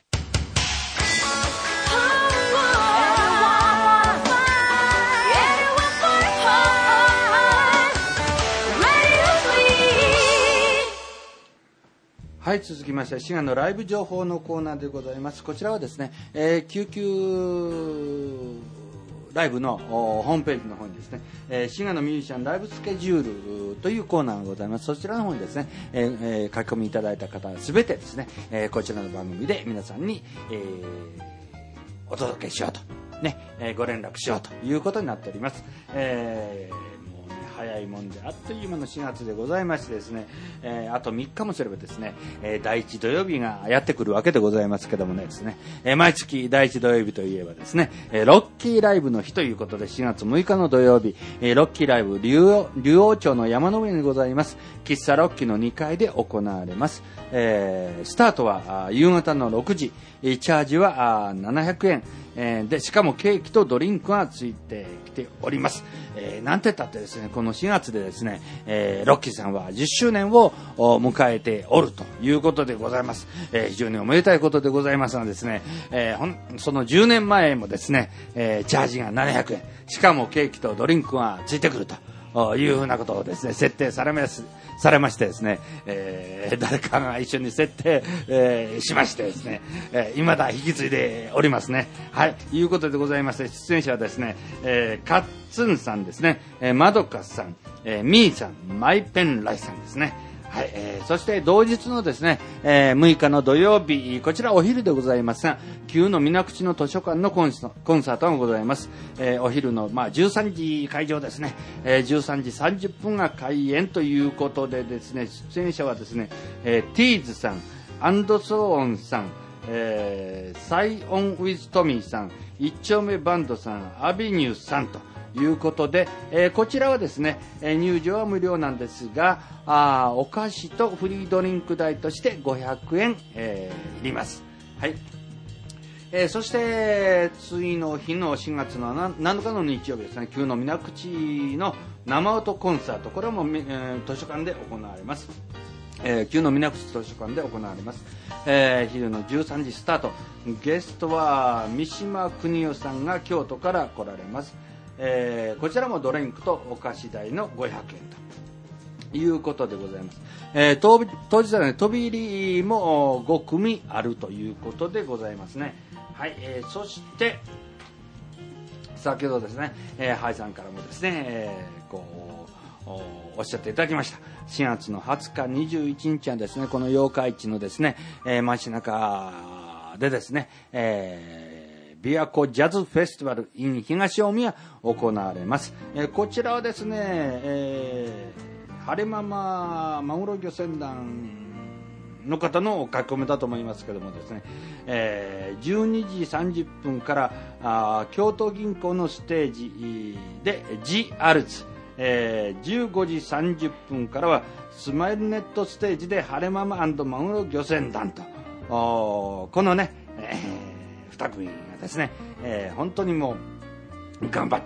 S2: はい、続きまして滋賀のライブ情報のコーナーでございます。こちらはですね、えー、救急ライブのホームページの方にですね、えー、滋賀のミュージシャンライブスケジュールというコーナーがございます。そちらの方にですね、えーえー、書き込みいただいた方すべてですね、えー、こちらの番組で皆さんに、えー、お届けしようとね、えー、ご連絡しようということになっております。えー早いもんであっという間のしがつでございましてですね、えー、あとみっかもすればですね、えー、だいいち土曜日がやってくるわけでございますけどもねですね、えー、毎月だいいち土曜日といえばですね、えー、ロッキーライブの日ということでしがつむいかの土曜日、えー、ロッキーライブ竜王、竜王町の山の上にございます喫茶ロッキーのにかいで行われます。えー、スタートは夕方のろくじ、チャージはななひゃくえん、えー、でしかもケーキとドリンクがついてきております。えー、なんて言ったってですね、このしがつでですね、えー、ロッキーさんはじゅっしゅうねんを迎えておるということでございます。えー、非常におめでたいことでございますがですね、えー、ほんそのじゅうねんまえもですね、えー、チャージがななひゃくえん、しかもケーキとドリンクがついてくるというふうなことをですね設定されますされましてですね、えー、誰かが一緒に設定、えー、しましてですね、えー、未だ引き継いでおりますね。はい、いうことでございまして、出演者はですね、えー、カッツンさんですね、えー、マドカさん、えー、ミーさん、マイペンライさんですね。はい、えー、そして同日のですね、えー、むいかの土曜日、こちらお昼でございますが、旧の水口の図書館のコンサートがございます。えー、お昼の、まあ、じゅうさんじ会場ですね、えー、じゅうさんじさんじゅっぷんが開演ということでですね、出演者はですね、えー、ティーズさん、アンドソーオンさん、えー、サイオンウィズトミーさん、一丁目バンドさん、アビニューさんということで、えー、こちらはですね、えー、入場は無料なんですが、あお菓子とフリードリンク代としてごひゃくえん、えー、いります。はい。えー、そして次の日のしがつのなのかの日曜日ですね、旧の水口の生音コンサート、これも、えー、図書館で行われます。えー、旧の水口図書館で行われます。えー、昼のじゅうさんじスタート。ゲストは三島邦夫さんが京都から来られます。えー、こちらもドリンクとお菓子代のごひゃくえんということでございます。えー、当, 当日はね、飛び入りもごくみあるということでございますね。はい、えー、そして先ほどですね、えー、ハイさんからもですね、えー、こう お, おっしゃっていただきましたしがつのはつかにじゅういちにちはですね、この八日市のですね、えー、街中でですね、えー、琵琶湖ジャズフェスティバル in 東近江が行われます。えー、こちらはですね、えー、晴れマママグロ漁船団の方の書き込みだと思いますけどもですね、えー、じゅうにじさんじゅっぷんからあ京都銀行のステージで G アルツ、えー、じゅうごじさんじゅっぷんからはスマイルネットステージで晴れママ&マグロ漁船団とこのね、えー、に組がですね、えー、本当にもう頑張っちゃうと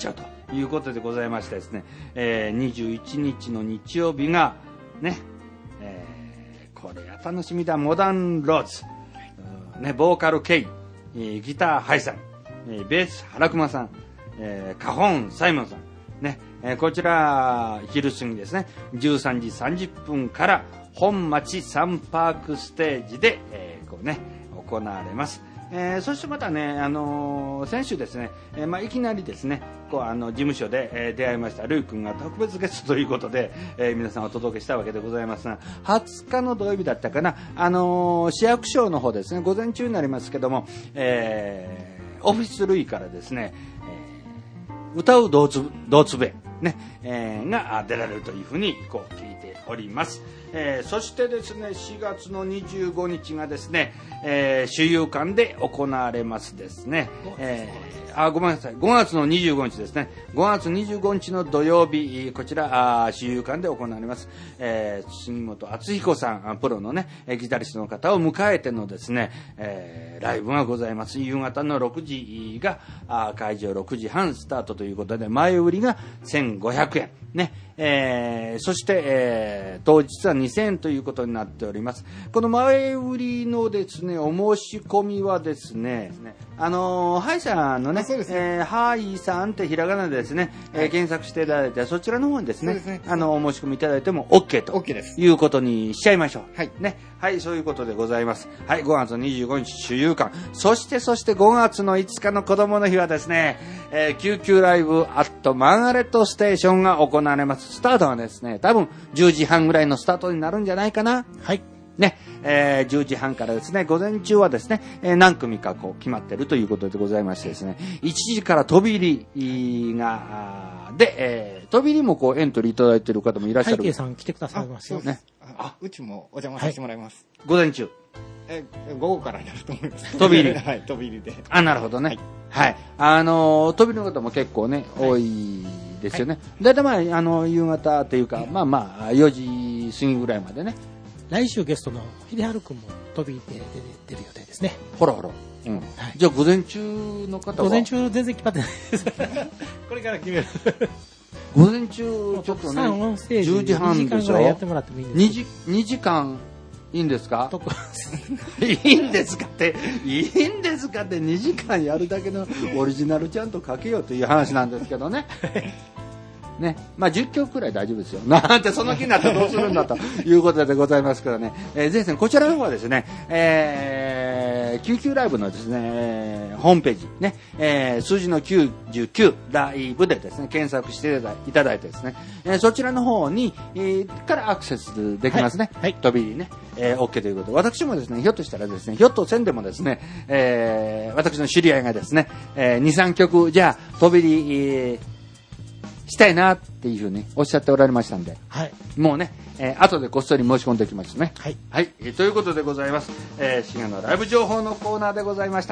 S2: いうことでございましてですね、えー、にじゅういちにちの日曜日がね、えー、これは楽しみだ。モダンローズ、ね、ボーカルケイ、ギターハイさん、ベース原熊さん、えー、カホンサイモンさんね、えー、こちら昼過ぎですね、じゅうさんじさんじゅっぷんから本町サンパークステージで、えー、こうね行われます。えー、そしてまたね、あのー、先週ですね、えーまあ、いきなりですねこうあの事務所で、えー、出会いましたルイ君が特別ゲストということで、えー、皆さんお届けしたわけでございますが、はつかの土曜日だったかな、あのー、市役所の方ですね、午前中になりますけども、えー、オフィスルイからですね、えー、歌うドーツドーツベね、えー、が出られるというふうにこう聞いております。えー、そしてですねしがつのにじゅうごにちがですね、えー、主遊館で行われますですね、えー、あごめんなさいごがつのにじゅうごにちですね、ごがつにじゅうごにちの土曜日、こちら主遊館で行われます、えー、杉本敦彦さんプロのねギタリストの方を迎えてのですね、えー、ライブがございます。夕方のろくじが会場ろくじはんスタートということで、前売りがせんごひゃくえんね、えー、そして、えー、当日はにせんえんということになっております。この前売りのですねお申し込みはですね、あのー、ハイさんのね、えー、ハイさんってひらがなでですね、はい、えー、検索していただいて、そちらの方にですね、ですねあのお申し込みいただいても OK と
S3: OK です
S2: いうことにしちゃいましょう。
S3: はい
S2: ね、はい、そういうことでございます。はい、ごがつにじゅうごにち主遊館、そしてそしてごがつのいつかの子供の日はですね、えー、救急ライブアットマーガレットステーションが行われます。スタートはですね、多分じゅうじはんぐらいのスタートになるんじゃないかな。はい。ね、えー、じゅうじはんからですね、午前中はですね、えー、何組かこう決まっているということでございましてですね、いちじから飛び入りが、で、えー、飛び入りもこうエントリーいただいている方もいらっしゃる。
S4: 背景さん来てくださいますよね。
S3: あ、うちもお邪魔させてもらいます。
S2: はい、午前中。
S3: え、午後からになると思います。
S2: 飛び入り。
S3: はい、飛び入りで。
S2: あ、なるほどね。はい。はい、あのー、飛び入りの方も結構ね、はい、多いですよね。だいたいまあ、あの、夕方っていうか、まあまあ、よじ過ぎぐらいまでね。来
S4: 週ゲストの秀春くんも飛び入りで出る予定ですね。
S2: ほらほら。うん。はい、じゃあ、午前中の方は
S4: 午前中全然決まってないです。これから決める。
S2: 午前中、ちょっとね、じゅうじはんでしょ。
S4: やってもらってもいいんです
S2: にじ、にじかん、いいんですかいいんですかって、いいんですかって、にじかんやるだけのオリジナルちゃんと書けようという話なんですけどね。ね、まあじゅっきょくくらい大丈夫ですよ。なんてその気になったらどうするんだということでございますからね。えー、ぜひこちらの方はですね、えー、救急ライブのですね、ホームページね、えー、数字のきゅうじゅうきゅうライブでですね、検索していただいてですね、えー、そちらの方に、えー、からアクセスできますね。はいはい、飛び入りね、えー、OK ということで、私もですね、ひょっとしたらですね、ひょっとせんでもですね、えー、私の知り合いがですね、えー、にさんきょくじゃあ飛び入り、えーしたいなっていうふうにおっしゃっておられましたんで、はい、もうね、えー、後でこっそり申し込んできますね。はい、はい、えー、ということでございます。えー、シガのライブ情報のコーナーでございました。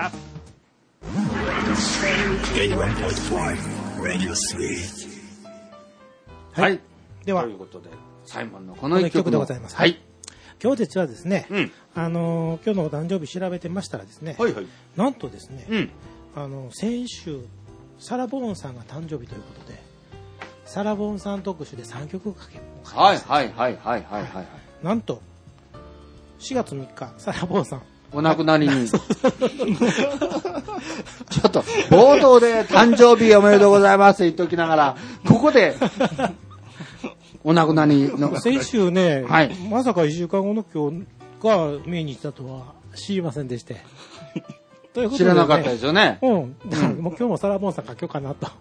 S2: はい、ではということでサイモンのこの一曲
S4: でございます。はい。今日実はですね、うん、あのー、今日のお誕生日調べてましたらですね、はいはい、なんとですね、うん、あの先週サラ・ボーンさんが誕生日ということで。サラ・ボーンさん特集でさんきょくかけ
S2: はいはいはいはいはいはい、はい、
S4: なんとしがつみっかサラ・ボーンさん
S2: お亡くなりにちょっと冒頭で誕生日おめでとうございます言っときながらここでお亡くなりの
S4: 先週ね、はい、まさかいっしゅうかんごの今日が命日だとは知りませんでしてということでね、
S2: 知らなかったですよね。
S4: うん。もう今日もサラ・ボーンさん書きようかなと。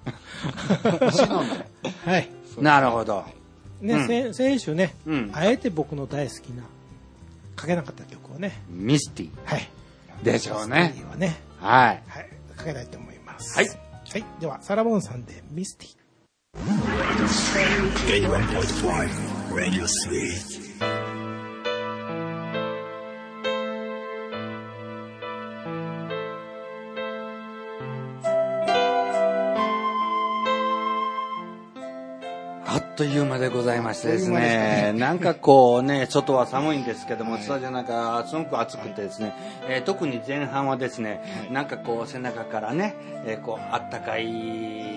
S4: はい。
S2: なるほど。
S4: ね、うん、先週ね、うん、あえて僕の大好きな書けなかった曲をね。
S2: ミスティ。
S4: はい。
S2: でしょうね。
S4: ミスティはね。
S2: はい。
S4: はい。書けたいと思います。
S2: はい。
S4: はい。ではサラ・ボーンさんでミスティ。
S1: エイワンポイントファイブ Radio Suite。
S2: あっという間でございましてですね、なんかこうね、外は寒いんですけども、スタジオなんかすごく暑くてですね、えー、特に前半はですね、なんかこう背中からね、えー、こうあったかい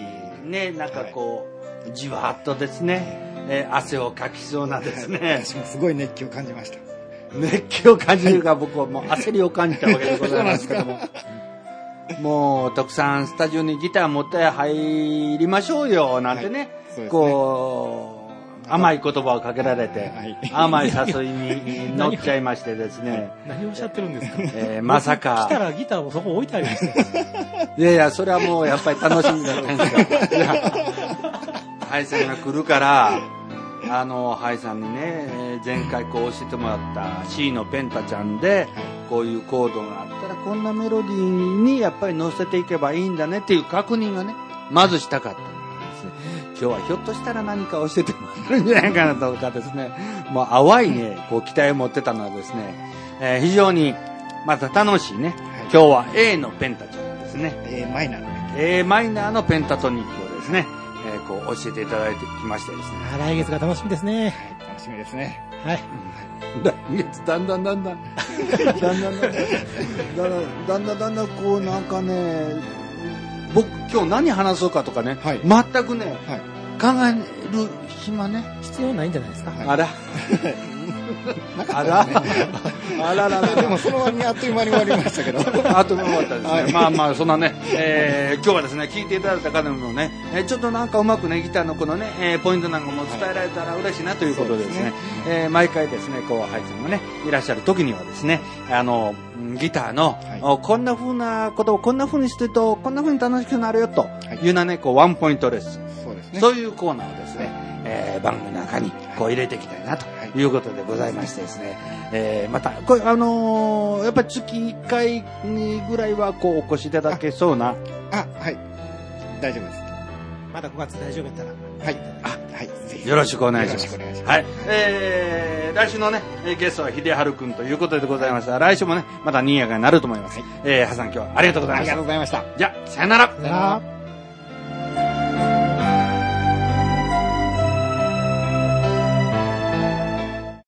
S2: ね、なんかこう、じわっとですね、えー、汗をかきそうなですね。
S3: 私もすごい熱気を感じました。
S2: 熱気を感じるが、僕はもう焦りを感じたわけでございますけども。もう、徳さん、スタジオにギター持って入りましょうよ、なんてね。はい、ねこう、甘い言葉をかけられて、はい、甘い誘いに乗っちゃいましてですね。
S4: 何をおっしゃってるんですか、
S2: えー、まさか。
S4: 来たらギターをそこ置いてありました。
S2: いやいや、それはもうやっぱり楽しみじゃないですか。いや、ハイさんが来るから、あの、ハイさんにね、前回こう教えてもらった C のペンタちゃんで、こういうコードがあったら、こんなメロディーにやっぱり乗せていけばいいんだねっていう確認がね、まずしたかったんですね。今日はひょっとしたら何か教えてもらえるんじゃないかなとかですね、もう淡いね、こう期待を持ってたのはですね、えー、非常にまた楽しいね、はい、今日は A のペンタちゃんですね。
S3: A マイナーの。
S2: A マイナーのペンタトニックをですね、えー、こう教えていただいてきましてですね。
S4: 来月が楽しみですね。
S3: はい、楽しみですね。
S4: はい。
S2: 来月だんだんだんだん、だんだんだんだん、だんだんだんだんだんこうなんかね、僕今日何話そうかとかね、はい、全くね、はい、考える暇ね。
S4: 必要ないんじゃないですか。
S2: あら。あらあららら。
S3: でもその割にあっという間に終わりましたけど。
S2: あっという間に終わったですね。はい、まあまあ、そんなね、えー、今日はですね、聞いていただいた方にもね、えー、ちょっとなんかうまくね、ギターのこのね、えー、ポイントなんかも伝えられたら嬉しいなということでですね、はい、えー、毎回ですね、こう、ハイさんがね、いらっしゃる時にはですね、あの、ギターの、はい、こんな風なことをこんな風にしてると、こんな風に楽しくなるよというようなね、こう、ワンポイントレッスン。そうですね。そういうコーナーをですね、えー、番組の中にこう入れていきたいなということでございましてですね、えー、またこれあのー、やっぱり月いっかいぐらいはこうお越しいただけそうな。
S3: あ、はい、大丈夫です。
S4: まだごがつ大丈夫やったら、
S3: はい、あ、はい、ぜひ
S2: よろしくお願いします。
S3: よろしくお願いします。
S2: はい、えー、来週のねゲストは秀治くんということでございました。来週もねまた賑やかになると思います。はい、えー、ハさん今日はありがとうございました。
S3: ありがとうございました。
S2: じゃあさよなら。
S4: さよなら。